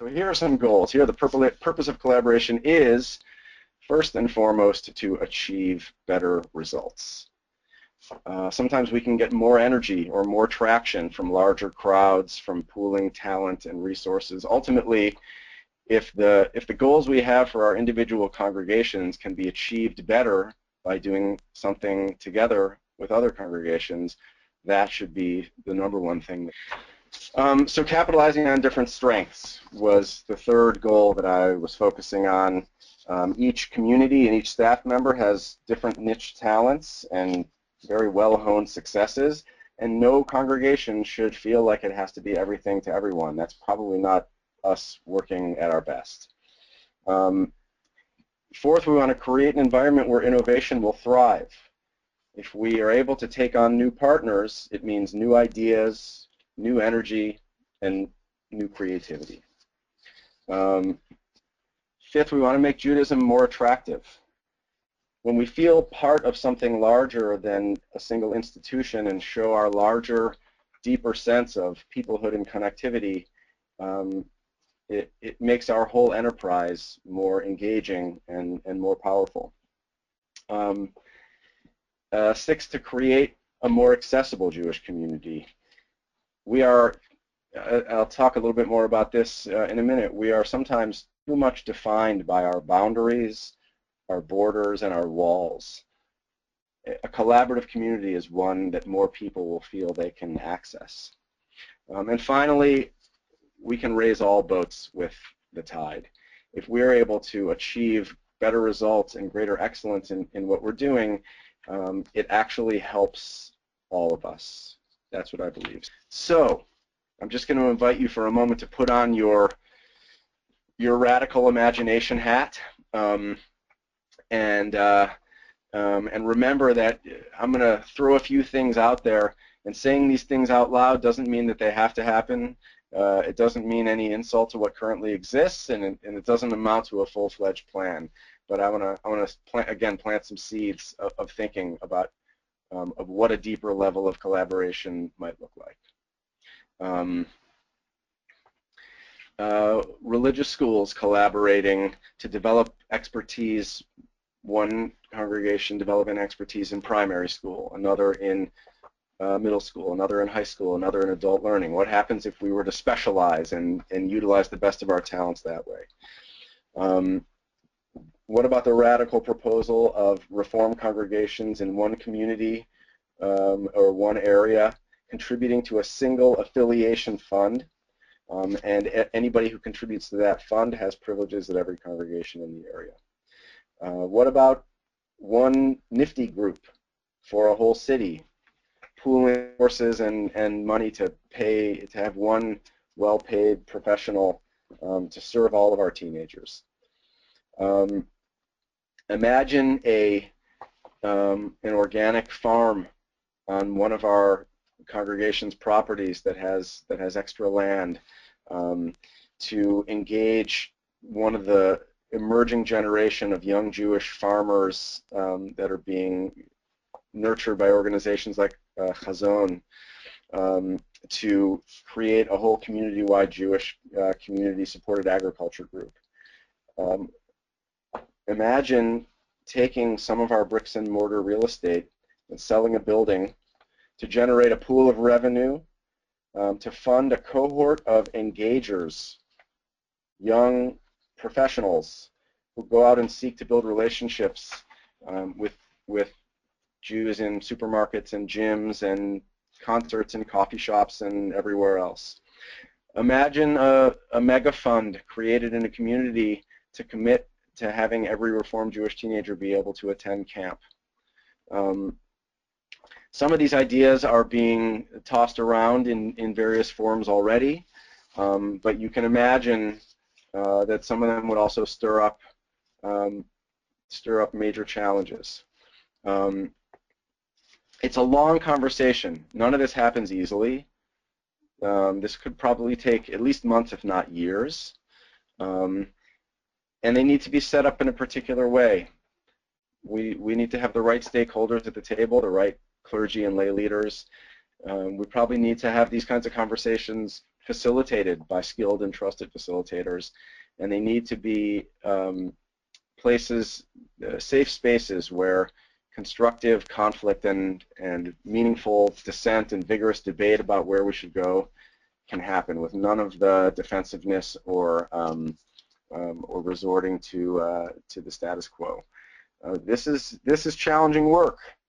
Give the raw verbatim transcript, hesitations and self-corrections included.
So here are some goals. Here, the purpose of collaboration is, first and foremost, to achieve better results. Uh, sometimes we can get more energy or more traction from larger crowds, from pooling talent and resources. Ultimately, if the, if the goals we have for our individual congregations can be achieved better by doing something together with other congregations, that should be the number one thing. Um, so capitalizing on different strengths was the third goal that I was focusing on. Um, each community and each staff member has different niche talents and very well-honed successes, and no congregation should feel like it has to be everything to everyone. That's probably not us working at our best. Um, fourth, we want to create an environment where innovation will thrive. If we are able to take on new partners, it means new ideas, new energy, and new creativity. Um, fifth, we want to make Judaism more attractive. When we feel part of something larger than a single institution and show our larger, deeper sense of peoplehood and connectivity, um, it, it makes our whole enterprise more engaging and, and more powerful. Um, uh, six, to create a more accessible Jewish community. We are, uh, I'll talk a little bit more about this uh, in a minute, we are sometimes too much defined by our boundaries, our borders, and our walls. A collaborative community is one that more people will feel they can access. Um, and finally, we can raise all boats with the tide. If we're able to achieve better results and greater excellence in, in what we're doing, um, it actually helps all of us. That's what I believe. So, I'm just going to invite you for a moment to put on your, your radical imagination hat. Um, And, uh, um, and remember that I'm going to throw a few things out there, and saying these things out loud doesn't mean that they have to happen. Uh, it doesn't mean any insult to what currently exists, and, and it doesn't amount to a full-fledged plan. But I want to, I want to plant, again, plant some seeds of, of thinking about um, of what a deeper level of collaboration might look like. Um, uh, religious schools collaborating to develop expertise. One congregation developing expertise in primary school, another in uh, middle school, another in high school, another in adult learning. What happens if we were to specialize and, and utilize the best of our talents that way? Um, what about the radical proposal of reform congregations in one community um, or one area contributing to a single affiliation fund, um, and anybody who contributes to that fund has privileges at every congregation in the area? Uh, what about one nifty group for a whole city, pooling resources and, and money to pay, to have one well-paid professional um, to serve all of our teenagers? Um, imagine a, um, an organic farm on one of our congregation's properties that has, that has extra land um, to engage one of the emerging generation of young Jewish farmers um, that are being nurtured by organizations like uh, Chazon um, to create a whole community-wide Jewish uh, community-supported agriculture group. Um, imagine taking some of our bricks and mortar real estate and selling a building to generate a pool of revenue um, to fund a cohort of engagers, young professionals who go out and seek to build relationships um, with, with Jews in supermarkets and gyms and concerts and coffee shops and everywhere else. Imagine a, a mega fund created in a community to commit to having every Reformed Jewish teenager be able to attend camp. Um, some of these ideas are being tossed around in, in various forms already, um, but you can imagine Uh, that some of them would also stir up, um, stir up major challenges. Um, it's a long conversation. None of this happens easily. Um, this could probably take at least months, if not years. Um, and they need to be set up in a particular way. We, we need to have the right stakeholders at the table, the right clergy and lay leaders. Um, we probably need to have these kinds of conversations facilitated by skilled and trusted facilitators, and they need to be um, places, uh, safe spaces where constructive conflict and, and meaningful dissent and vigorous debate about where we should go can happen with none of the defensiveness or, um, um, or resorting to, uh, to the status quo. Uh, this is, this is challenging work.